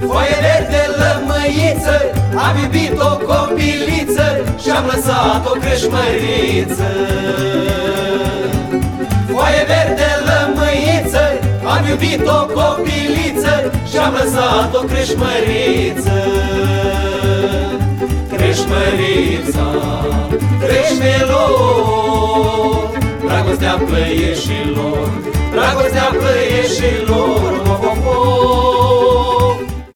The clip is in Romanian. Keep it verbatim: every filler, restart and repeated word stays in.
Foaie verde lămâiță, am iubit o copiliță și-am lăsat o creșmăriță. Foaie verde lămâiță, am iubit o copiliță și-am lăsat o creșmăriță. Creșmărița, creșmelor, dragostea plăieșilor, dragostea plăieșilor, of, of, of.